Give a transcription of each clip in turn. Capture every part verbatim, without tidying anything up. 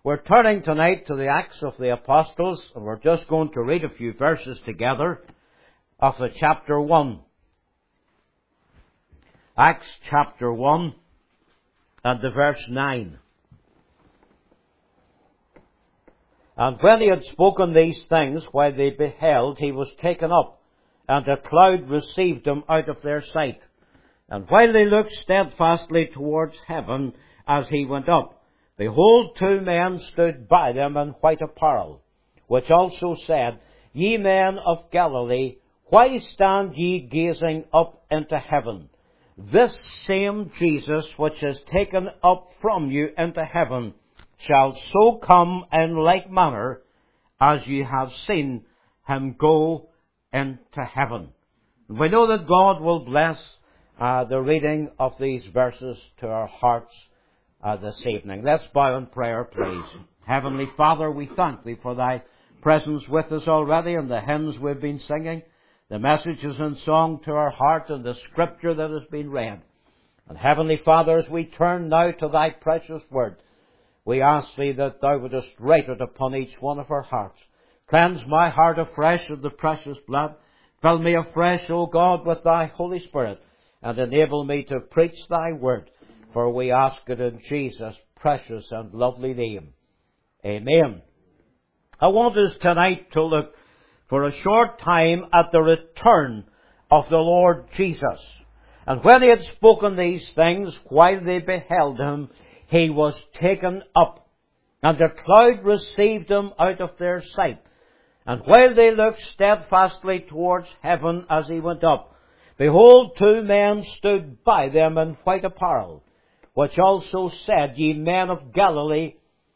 We're turning tonight to the Acts of the Apostles, and we're just going to read a few verses together of the chapter one. Acts chapter one and the verse nine. And when he had spoken these things, while they beheld, he was taken up, and a cloud received him out of their sight. And while they looked steadfastly towards heaven as he went up, behold, two men stood by them in white apparel, which also said, Ye men of Galilee, why stand ye gazing up into heaven? This same Jesus, which is taken up from you into heaven, shall so come in like manner as ye have seen him go into heaven. We know that God will bless uh, the reading of these verses to our hearts uh, this evening. Let's bow in prayer, please. Heavenly Father, we thank Thee for Thy presence with us already and the hymns we've been singing, the messages and song to our heart, and the scripture that has been read. And Heavenly Father, as we turn now to Thy precious word, we ask Thee that Thou wouldest write it upon each one of our hearts. Cleanse my heart afresh of the precious blood. Fill me afresh, O God, with Thy Holy Spirit, and enable me to preach Thy word. For we ask it in Jesus' precious and lovely name. Amen. I want us tonight to look for a short time at the return of the Lord Jesus. And when he had spoken these things, while they beheld him, he was taken up, and a cloud received him out of their sight. And while they looked steadfastly towards heaven as he went up, behold, two men stood by them in white apparel, which also said, Ye men of Galilee,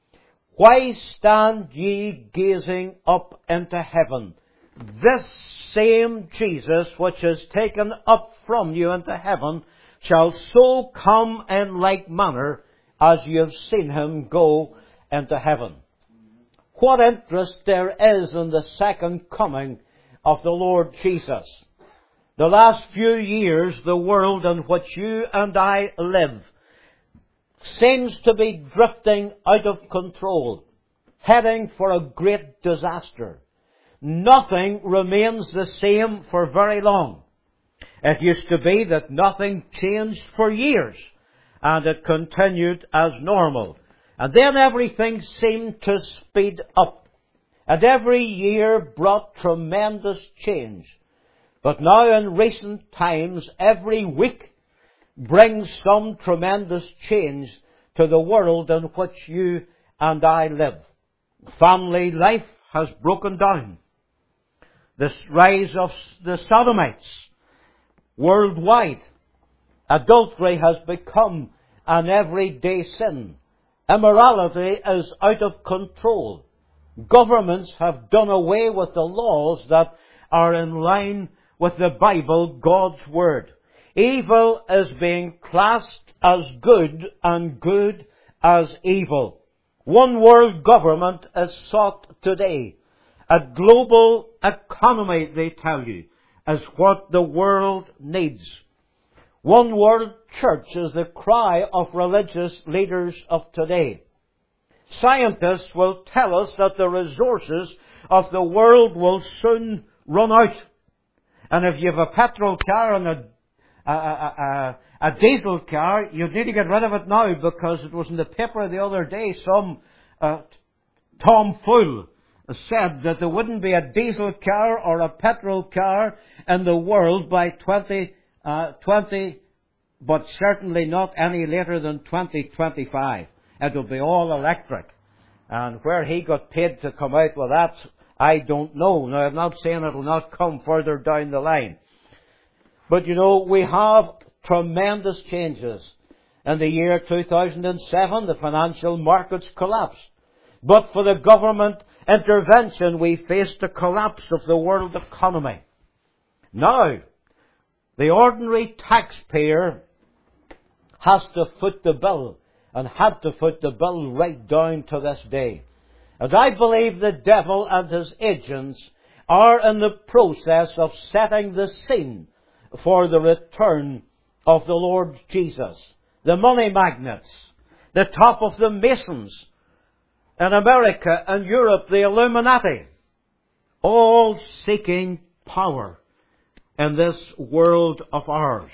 why stand ye gazing up into heaven? This same Jesus, which is taken up from you into heaven, shall so come in like manner as you have seen him go into heaven. What interest there is in the second coming of the Lord Jesus. The last few years, the world in which you and I live seems to be drifting out of control, heading for a great disaster. Nothing remains the same for very long. It used to be that nothing changed for years, and it continued as normal. And then everything seemed to speed up, and every year brought tremendous change. But now in recent times, every week brings some tremendous change to the world in which you and I live. Family life has broken down. The rise of the sodomites worldwide. Adultery has become an everyday sin. Immorality is out of control. Governments have done away with the laws that are in line with the Bible, God's Word. Evil is being classed as good and good as evil. One world government is sought today. A global economy, they tell you, is what the world needs. One world church is the cry of religious leaders of today. Scientists will tell us that the resources of the world will soon run out. And if you have a petrol car and a, a, a, a, a diesel car, you need to get rid of it now, because it was in the paper the other day, some uh, tomfool said that there wouldn't be a diesel car or a petrol car in the world by twenty twenty, but certainly not any later than twenty twenty-five. It will be all electric. And where he got paid to come out with that, I don't know. Now, I'm not saying it will not come further down the line. But, you know, we have tremendous changes. In the year two thousand seven, the financial markets collapsed. But for the government intervention, we faced a collapse of the world economy. Now, the ordinary taxpayer has to foot the bill, and had to foot the bill right down to this day. And I believe the devil and his agents are in the process of setting the scene for the return of the Lord Jesus. The money magnates, the top of the Masons, in America and Europe, the Illuminati, all seeking power in this world of ours.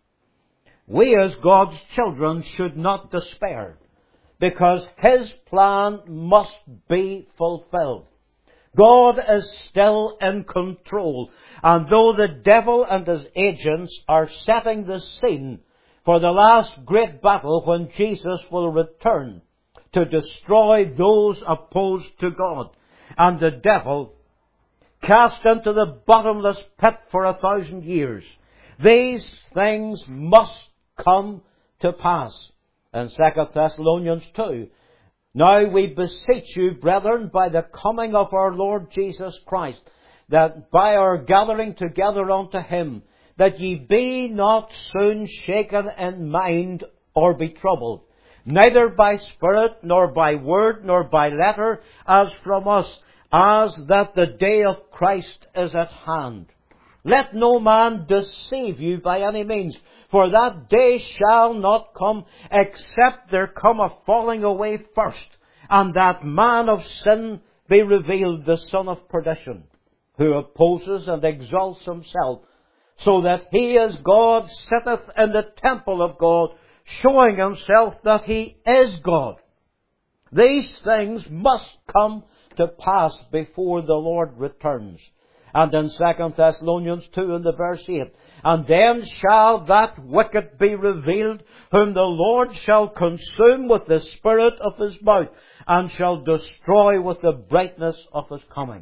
We as God's children should not despair, because His plan must be fulfilled. God is still in control, and though the devil and his agents are setting the scene for the last great battle when Jesus will return to destroy those opposed to God, and the devil cast into the bottomless pit for a thousand years, these things must come to pass. In Second Thessalonians two, now we beseech you, brethren, by the coming of our Lord Jesus Christ, that by our gathering together unto Him, that ye be not soon shaken in mind or be troubled, neither by spirit, nor by word, nor by letter, as from us, as that the day of Christ is at hand. Let no man deceive you by any means, for that day shall not come, except there come a falling away first, and that man of sin be revealed, the son of perdition, who opposes and exalts himself, so that he as God sitteth in the temple of God, showing himself that he is God. These things must come to pass before the Lord returns. And in Second Thessalonians two in the verse eight, and then shall that wicked be revealed, whom the Lord shall consume with the spirit of His mouth, and shall destroy with the brightness of His coming.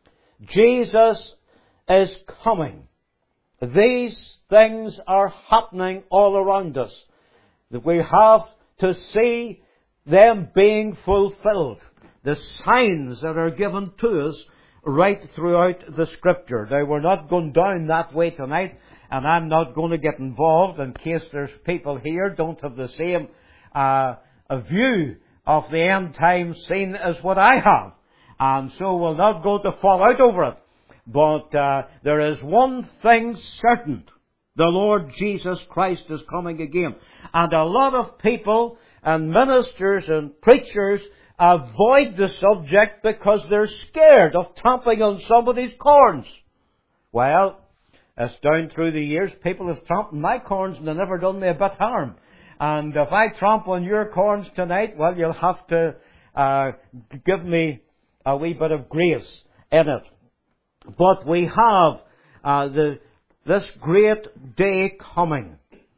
Jesus is coming. These things are happening all around us. That we have to see them being fulfilled. The signs that are given to us right throughout the Scripture. Now, we're not going down that way tonight, and I'm not going to get involved in case there's people here don't have the same uh, a view of the end time scene as what I have. And so we'll not go to fall out over it. But uh, there is one thing certain. The Lord Jesus Christ is coming again. And a lot of people and ministers and preachers avoid the subject because they're scared of trampling on somebody's corns. Well, as down through the years, people have trampled my corns and they've never done me a bit harm. And if I trample on your corns tonight, well, you'll have to uh, give me a wee bit of grace in it. But we have uh, the this great day coming.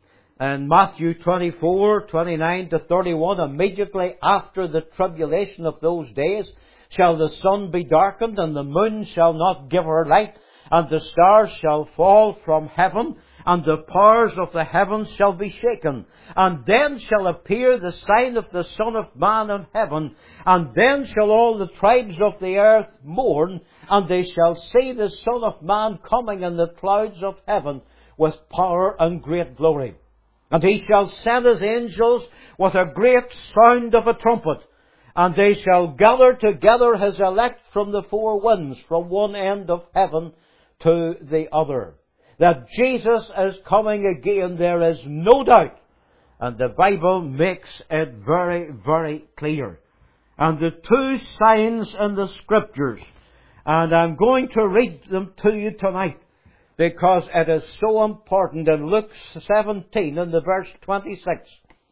In Matthew twenty-four, twenty-nine to thirty-one, immediately after the tribulation of those days, shall the sun be darkened, and the moon shall not give her light, and the stars shall fall from heaven, and the powers of the heavens shall be shaken. And then shall appear the sign of the Son of Man in heaven, and then shall all the tribes of the earth mourn, and they shall see the Son of Man coming in the clouds of heaven with power and great glory. And He shall send His angels with a great sound of a trumpet, and they shall gather together His elect from the four winds, from one end of heaven to the other. That Jesus is coming again, there is no doubt. And the Bible makes it very, very clear. And the two signs in the Scriptures, and I'm going to read them to you tonight, because it is so important. In Luke seventeen, in the verse twenty-six,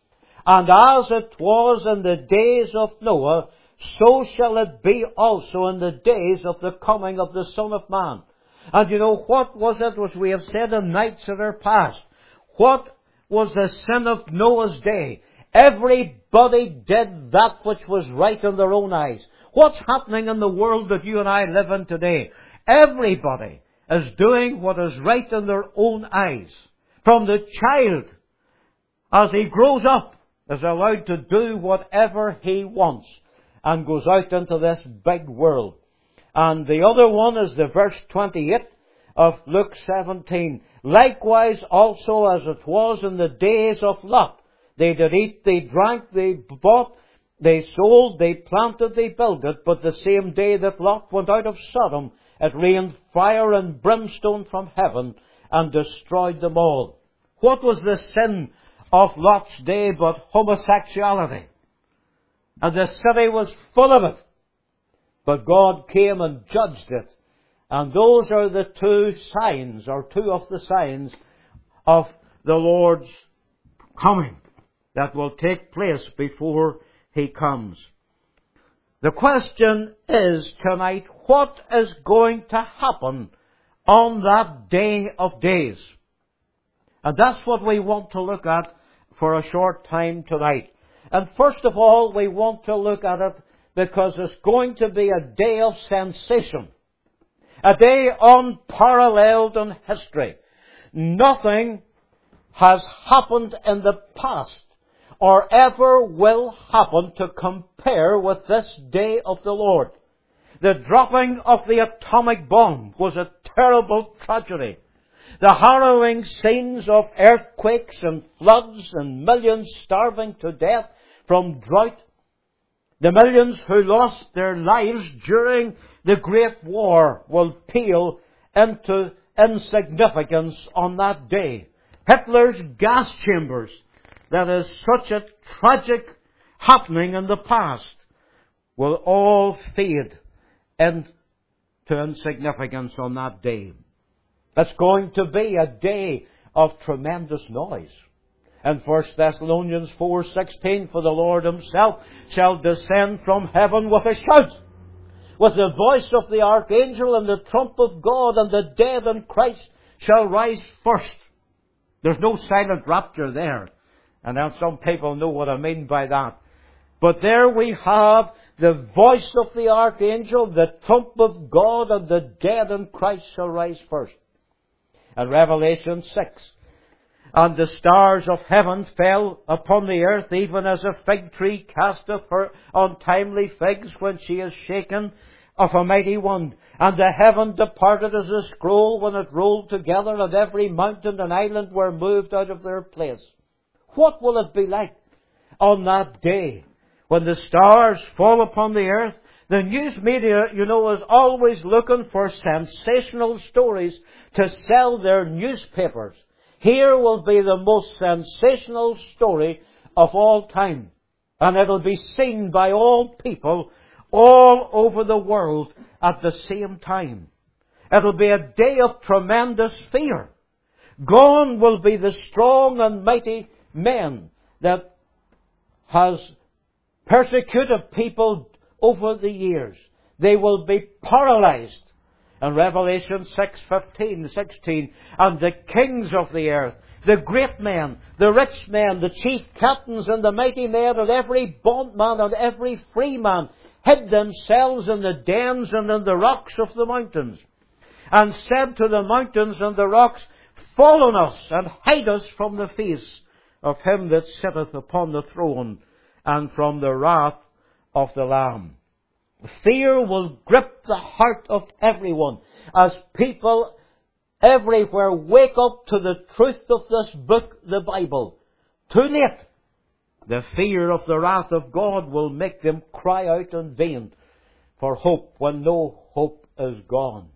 and as it was in the days of Noah, so shall it be also in the days of the coming of the Son of Man. And you know, what was it which we have said in nights that are past? What was the sin of Noah's day? Everybody did that which was right in their own eyes. What's happening in the world that you and I live in today? Everybody is doing what is right in their own eyes. From the child, as he grows up, is allowed to do whatever he wants and goes out into this big world. And the other one is the verse twenty-eight of Luke seventeen. Likewise also as it was in the days of Lot. They did eat, they drank, they bought, they sold, they planted, they builded. But the same day that Lot went out of Sodom, it rained fire and brimstone from heaven and destroyed them all. What was the sin of Lot's day but homosexuality? and the city was full of it. But God came and judged it. And those are the two signs, or two of the signs of the Lord's coming that will take place before He comes. The question is tonight, what is going to happen on that day of days? And that's what we want to look at for a short time tonight. And first of all, we want to look at it because it's going to be a day of sensation. A day unparalleled in history. Nothing has happened in the past or ever will happen to compare with this day of the Lord. The dropping of the atomic bomb was a terrible tragedy. The harrowing scenes of earthquakes and floods and millions starving to death from drought. The millions who lost their lives during the Great War will pale into insignificance on that day. Hitler's gas chambers, that is such a tragic happening in the past, will all fade into insignificance on that day. It's going to be a day of tremendous noise. And First Thessalonians four sixteen, for the Lord Himself shall descend from heaven with a shout, with the voice of the archangel and the trump of God, and the dead in Christ shall rise first. There's no silent rapture there. And now some people know what I mean by that. But there we have the voice of the archangel, the trump of God, and the dead in Christ shall rise first. And Revelation six, and the stars of heaven fell upon the earth, even as a fig tree casteth her untimely figs when she is shaken of a mighty wind. And the heaven departed as a scroll when it rolled together, and every mountain and island were moved out of their place. What will it be like on that day when the stars fall upon the earth? The news media, you know, is always looking for sensational stories to sell their newspapers. Here will be the most sensational story of all time. And it'll be seen by all people all over the world at the same time. It'll be a day of tremendous fear. Gone will be the strong and mighty men that has persecuted people over the years. They will be paralyzed. And Revelation six fifteen, sixteen, and the kings of the earth, the great men, the rich men, the chief captains and the mighty men, and every bondman and every free man hid themselves in the dens and in the rocks of the mountains, and said to the mountains and the rocks, fall on us and hide us from the face of Him that sitteth upon the throne, and from the wrath of the Lamb. Fear will grip the heart of everyone as people everywhere wake up to the truth of this book, the Bible. Too late. The fear of the wrath of God will make them cry out in vain for hope when no hope is gone.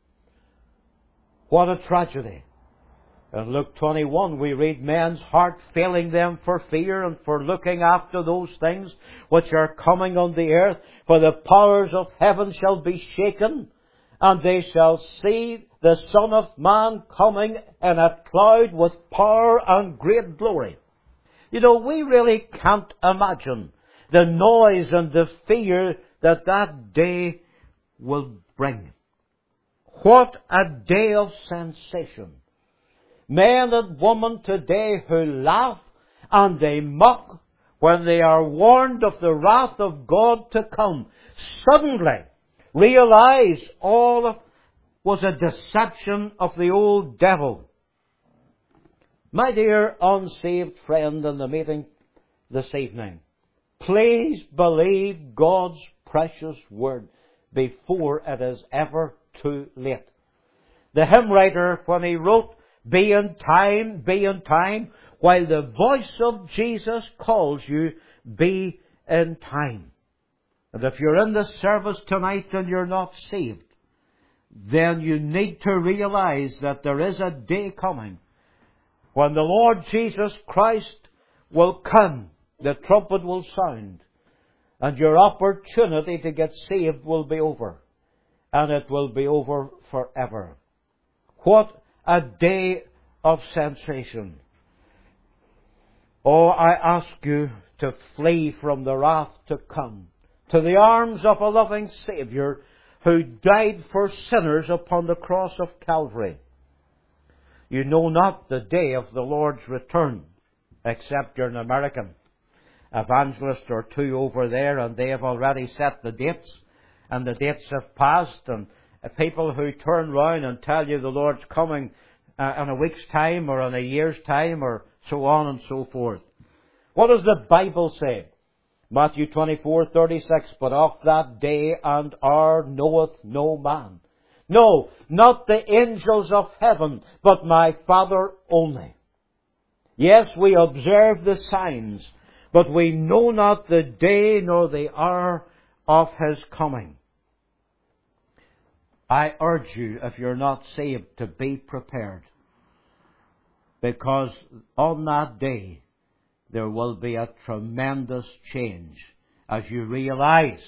What a tragedy. In Luke twenty-one, we read men's heart failing them for fear and for looking after those things which are coming on the earth. For the powers of heaven shall be shaken, and they shall see the Son of Man coming in a cloud with power and great glory. You know, we really can't imagine the noise and the fear that that day will bring. What a day of sensation. Men and women today who laugh and they mock when they are warned of the wrath of God to come, suddenly realize all of was a deception of the old devil. My dear unsaved friend in the meeting this evening, please believe God's precious word before it is ever too late. The hymn writer, when he wrote, "Be in time, be in time," while the voice of Jesus calls you, be in time. And if you're in this service tonight and you're not saved, then you need to realize that there is a day coming when the Lord Jesus Christ will come, the trumpet will sound, And your opportunity to get saved will be over. And it will be over forever. What a day of sensation. Oh, I ask you to flee from the wrath to come, to the arms of a loving Saviour who died for sinners upon the cross of Calvary. You know not the day of the Lord's return, except you're an American evangelist or two over there, and they have already set the dates, and the dates have passed, and people who turn round and tell you the Lord's coming uh, in a week's time or in a year's time or so on and so forth. What does the Bible say? Matthew twenty-four thirty-six, but of that day and hour knoweth no man. No, not the angels of heaven, but my Father only. Yes, we observe the signs, but we know not the day nor the hour of His coming. I urge you, if you're not saved, to be prepared. Because on that day, there will be a tremendous change as you realize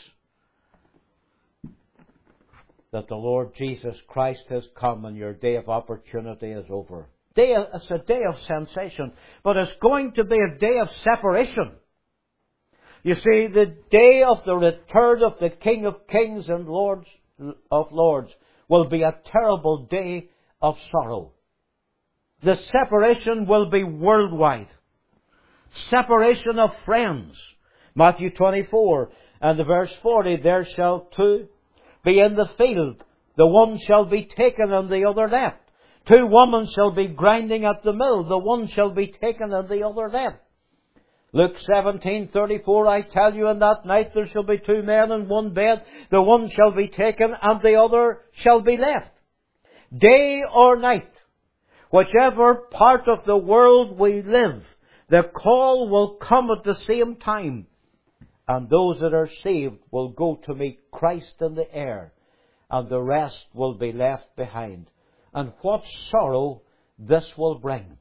that the Lord Jesus Christ has come and your day of opportunity is over. Day, it's a day of sensation, but it's going to be a day of separation. You see, the day of the return of the King of Kings and Lords of Lords will be a terrible day of sorrow. The separation will be worldwide. Separation of friends. Matthew twenty-four and the verse forty, there shall two be in the field. The one shall be taken and the other left. Two women shall be grinding at the mill. The one shall be taken and the other left. Luke seventeen thirty-four, I tell you, in that night there shall be two men in one bed. The one shall be taken and the other shall be left. Day or night, whichever part of the world we live, the call will come at the same time. And those that are saved will go to meet Christ in the air. And the rest will be left behind. And what sorrow this will bring.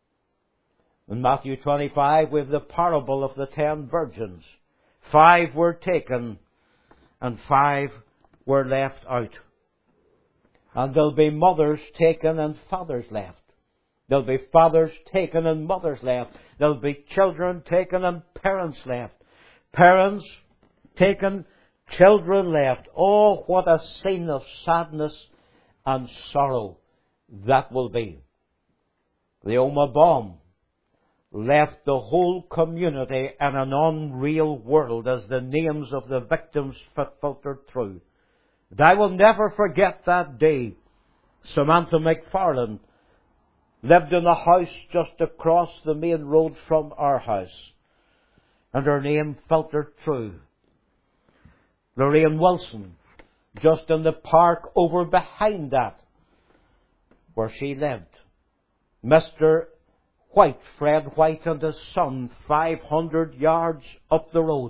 In Matthew twenty-five, we have the parable of the ten virgins. Five were taken and five were left out. And there'll be mothers taken and fathers left. There'll be fathers taken and mothers left. There'll be children taken and parents left. Parents taken, children left. Oh, what a scene of sadness and sorrow that will be. The Oma bomb left the whole community in an unreal world as the names of the victims filtered through. And I will never forget that day. Samantha McFarland lived in a house just across the main road from our house. And her name filtered through. Lorraine Wilson, just in the park over behind that, where she lived. Mister White, Fred White and his son, five hundred yards up the road.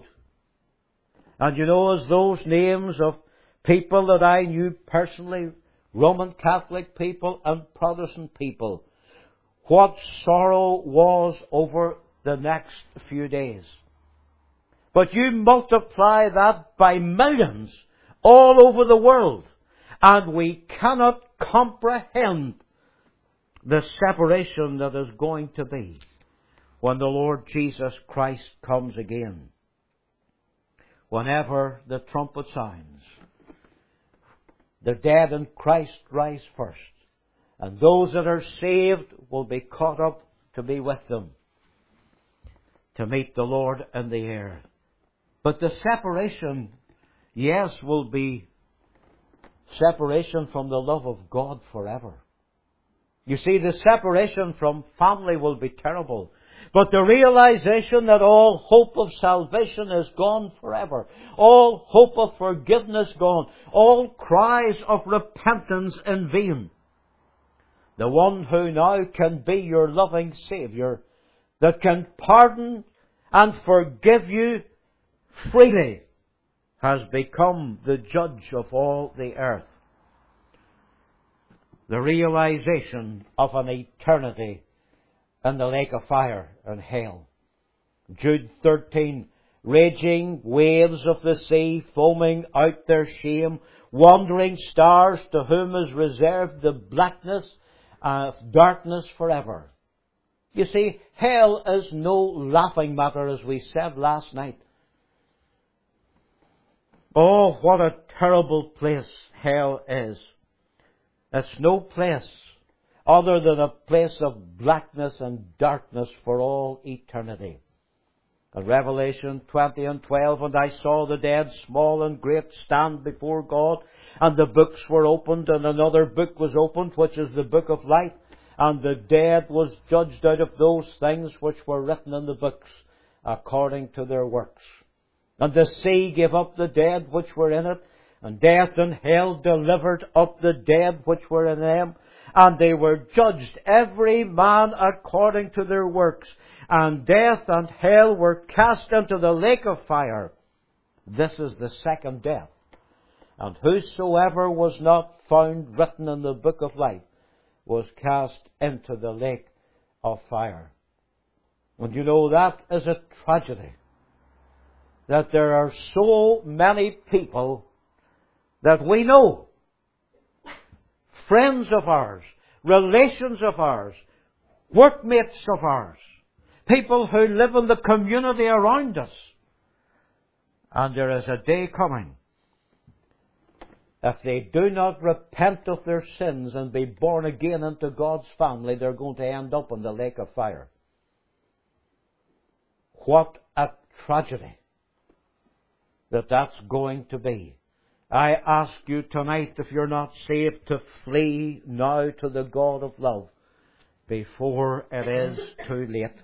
And you know, as those names of people that I knew personally, Roman Catholic people and Protestant people, what sorrow was over the next few days. But you multiply that by millions all over the world, and we cannot comprehend the separation that is going to be when the Lord Jesus Christ comes again. Whenever the trumpet sounds, the dead in Christ rise first, and those that are saved will be caught up to be with them, to meet the Lord in the air. But the separation, yes, will be separation from the love of God forever. You see, the separation from family will be terrible. But the realization that all hope of salvation is gone forever. All hope of forgiveness gone. All cries of repentance in vain. The one who now can be your loving Saviour, that can pardon and forgive you freely, has become the judge of all the earth. The realization of an eternity in the lake of fire and hell. Jude thirteen raging waves of the sea, foaming out their shame, wandering stars to whom is reserved the blackness of darkness forever. You see, hell is no laughing matter, as we said last night. Oh, what a terrible place hell is. It's no place other than a place of blackness and darkness for all eternity. In Revelation twenty and twelve, and I saw the dead, small and great, stand before God, and the books were opened, and another book was opened, which is the book of life. And the dead was judged out of those things which were written in the books, according to their works. And the sea gave up the dead which were in it, and death and hell delivered up the dead which were in them. And they were judged, every man according to their works. And death and hell were cast into the lake of fire. This is the second death. And whosoever was not found written in the book of life was cast into the lake of fire. And you know, that is a tragedy. That there are so many people that we know, friends of ours, relations of ours, workmates of ours, people who live in the community around us. And there is a day coming, if they do not repent of their sins and be born again into God's family, they're going to end up in the lake of fire. What a tragedy that that's going to be. I ask you tonight, if you're not saved, to flee now to the God of love before it is too late.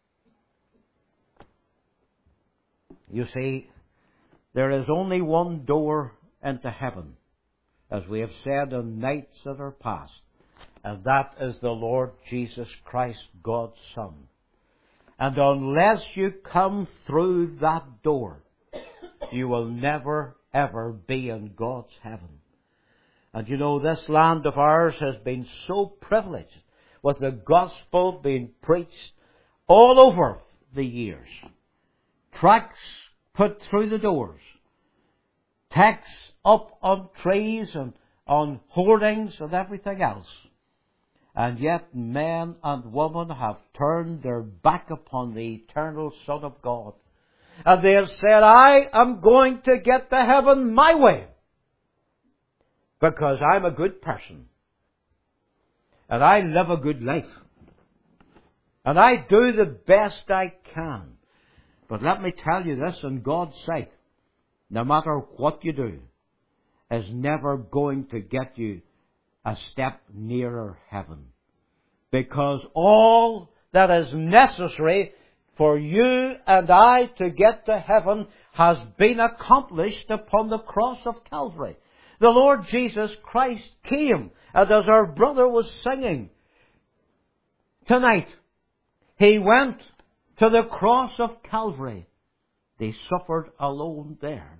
You see, there is only one door into heaven, as we have said in nights that are past, and that is the Lord Jesus Christ, God's Son. And unless you come through that door, you will never, ever be in God's heaven. And you know, this land of ours has been so privileged with the gospel being preached all over the years. Tracts put through the doors. Texts up on trees and on hoardings and everything else. And yet men and women have turned their back upon the eternal Son of God. And they have said, I am going to get to heaven my way, because I'm a good person. And I live a good life. And I do the best I can. But let me tell you this, in God's sight, no matter what you do, is never going to get you a step nearer heaven. Because all that is necessary for you and I to get to heaven has been accomplished upon the cross of Calvary. The Lord Jesus Christ came, and as our brother was singing tonight, He went to the cross of Calvary. He suffered alone there.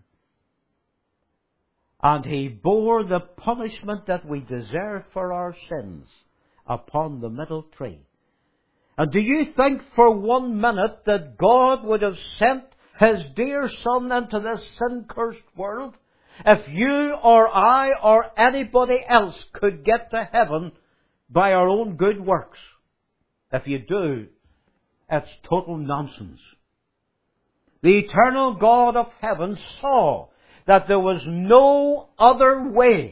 And He bore the punishment that we deserve for our sins upon the middle tree. And do you think for one minute that God would have sent His dear Son into this sin-cursed world if you or I or anybody else could get to heaven by our own good works? If you do, it's total nonsense. The eternal God of heaven saw that there was no other way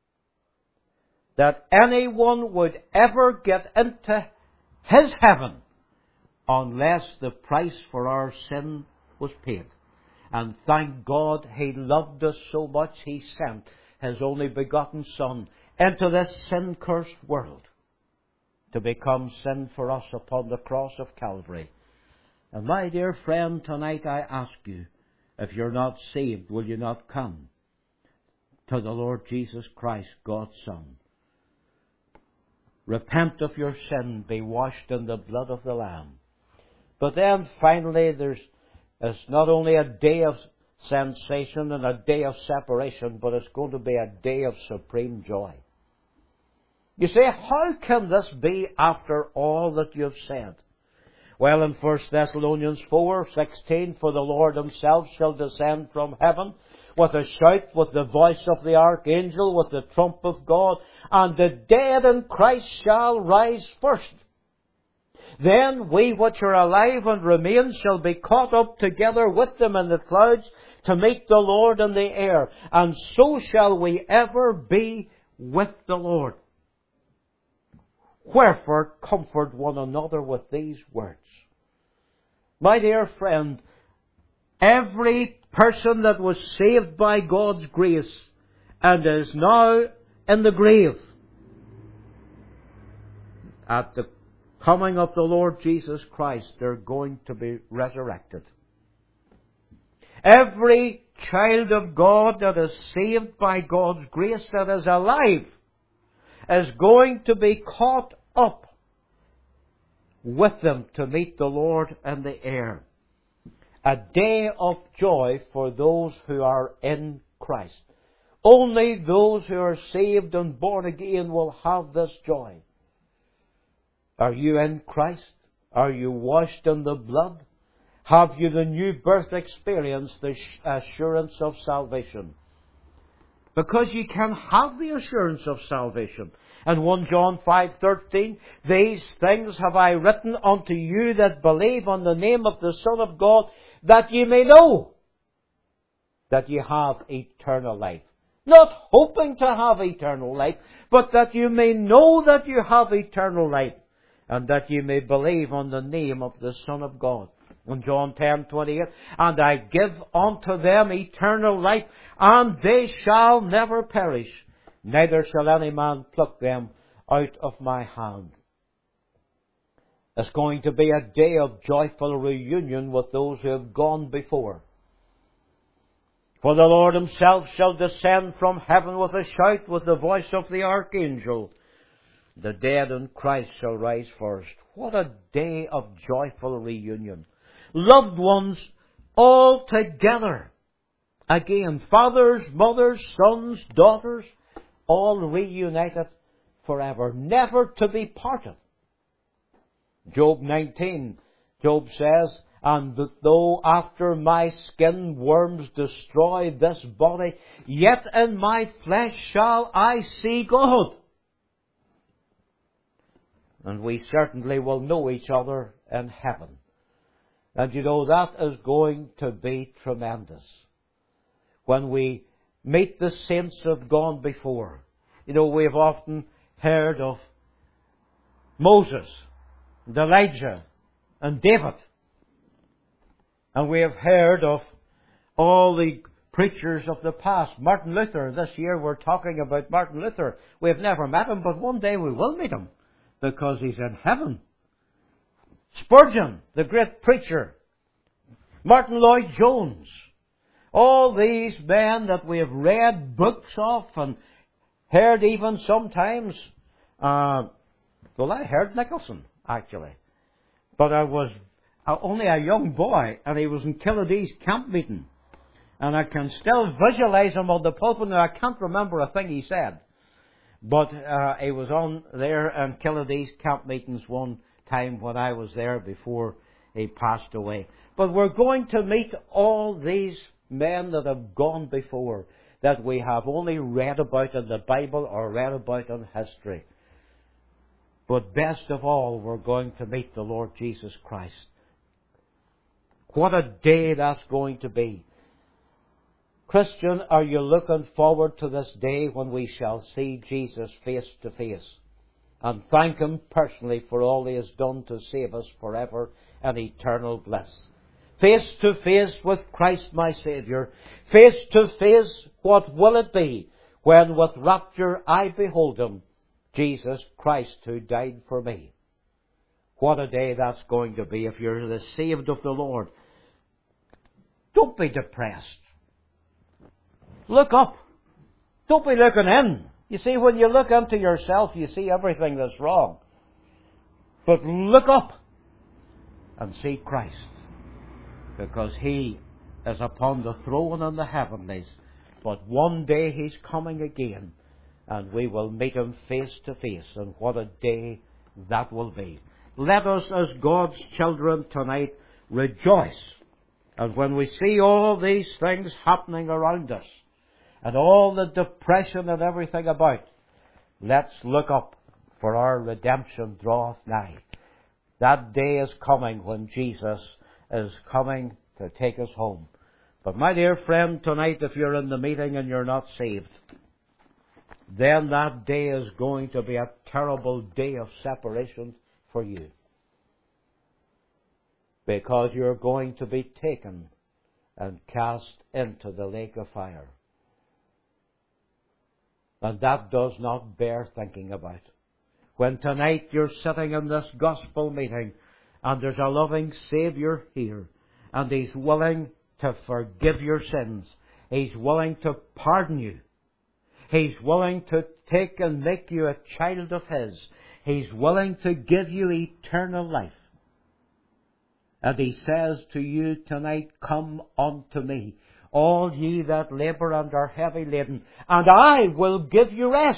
that anyone would ever get into His heaven unless the price for our sin was paid. And thank God He loved us so much He sent His only begotten Son into this sin-cursed world to become sin for us upon the cross of Calvary. And my dear friend, tonight I ask you, if you're not saved, will you not come to the Lord Jesus Christ, God's Son? Repent of your sin, be washed in the blood of the Lamb. But then finally there's it's not only a day of sensation and a day of separation, but it's going to be a day of supreme joy. You say, how can this be after all that you've said? Well, in First Thessalonians four sixteen, for the Lord himself shall descend from heaven with a shout, with the voice of the archangel, with the trump of God, and the dead in Christ shall rise first. Then we which are alive and remain shall be caught up together with them in the clouds to meet the Lord in the air, and so shall we ever be with the Lord. Wherefore comfort one another with these words. My dear friend, every person that was saved by God's grace and is now in the grave, at the coming of the Lord Jesus Christ, they're going to be resurrected. Every child of God that is saved by God's grace, that is alive, is going to be caught up with them to meet the Lord in the air. A day of joy for those who are in Christ. Only those who are saved and born again will have this joy. Are you in Christ? Are you washed in the blood? Have you the new birth experience, the assurance of salvation? Because you can have the assurance of salvation. And First John five thirteen, these things have I written unto you that believe on the name of the Son of God, that ye may know that ye have eternal life. Not hoping to have eternal life, but that you may know that you have eternal life, and that ye may believe on the name of the Son of God. In John ten twenty-eight, and I give unto them eternal life, and they shall never perish, neither shall any man pluck them out of my hand. It's going to be a day of joyful reunion with those who have gone before. For the Lord himself shall descend from heaven with a shout, with the voice of the archangel. The dead in Christ shall rise first. What a day of joyful reunion. Loved ones all together. Again, fathers, mothers, sons, daughters, all reunited forever, never to be parted. Job nineteen, Job says, and though after my skin worms destroy this body, yet in my flesh shall I see God. And we certainly will know each other in heaven. And you know, that is going to be tremendous. When we meet the saints who have gone before. You know, we have often heard of Moses, and Elijah, and David. And we have heard of all the preachers of the past. Martin Luther. This year we're talking about Martin Luther. We have never met him, but one day we will meet him, because he's in heaven. Spurgeon, the great preacher. Martin Lloyd-Jones. All these men that we have read books of and heard even sometimes. Uh, well, I heard Nicholson, actually. But I was only a young boy, and he was in Killadee's camp meeting. And I can still visualize him on the pulpit, and I can't remember a thing he said. But uh, he was on there in Killadee's camp meetings one time when I was there before he passed away. But we're going to meet all these men that have gone before, that we have only read about in the Bible or read about in history. But best of all, we're going to meet the Lord Jesus Christ. What a day that's going to be. Christian, are you looking forward to this day when we shall see Jesus face to face and thank Him personally for all He has done to save us forever and eternal bliss? Face to face with Christ my Saviour. Face to face, what will it be when with rapture I behold Him, Jesus Christ who died for me? What a day that's going to be if you're the saved of the Lord. Don't be depressed. Look up. Don't be looking in. You see, when you look into yourself, you see everything that's wrong. But look up and see Christ, because He is upon the throne in the heavenlies. But one day He's coming again, and we will meet Him face to face. And what a day that will be. let us as God's children tonight rejoice. And when we see all these things happening around us, and all the depression and everything about, let's look up, for our redemption draweth nigh. That day is coming when Jesus is coming to take us home. But my dear friend, tonight if you're in the meeting and you're not saved, then that day is going to be a terrible day of separation for you. Because you're going to be taken and cast into the lake of fire. And that does not bear thinking about. When tonight you're sitting in this gospel meeting and there's a loving Saviour here and He's willing to forgive your sins. He's willing to pardon you. He's willing to take and make you a child of His. He's willing to give you eternal life. And He says to you tonight, come unto me, all ye that labour and are heavy laden, and I will give you rest.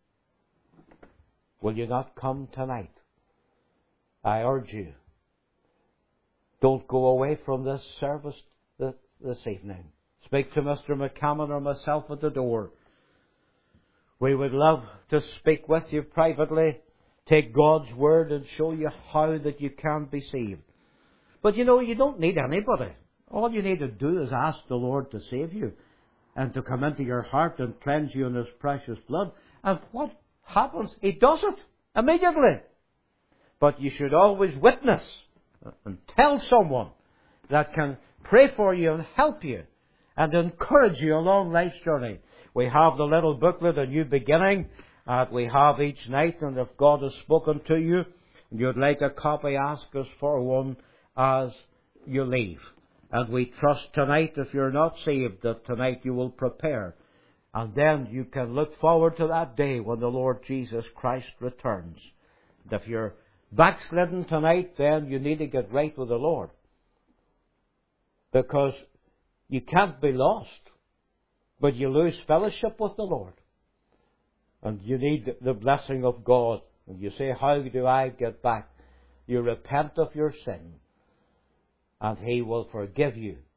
Will you not come tonight? I urge you, don't go away from this service this evening. Speak to Mister McCammon or myself at the door. We would love to speak with you privately, take God's word and show you how that you can be saved. But you know, you don't need anybody. All you need to do is ask the Lord to save you and to come into your heart and cleanse you in His precious blood. And what happens? He does it immediately. But you should always witness and tell someone that can pray for you and help you and encourage you along life's journey. We have the little booklet, A New Beginning, that we have each night, and if God has spoken to you and you'd like a copy, ask us for one as you leave. And we trust tonight, if you're not saved, that tonight you will prepare. And then you can look forward to that day when the Lord Jesus Christ returns. And if you're backslidden tonight, then you need to get right with the Lord. Because you can't be lost, but you lose fellowship with the Lord. And you need the blessing of God. And you say, how do I get back? You repent of your sin, and He will forgive you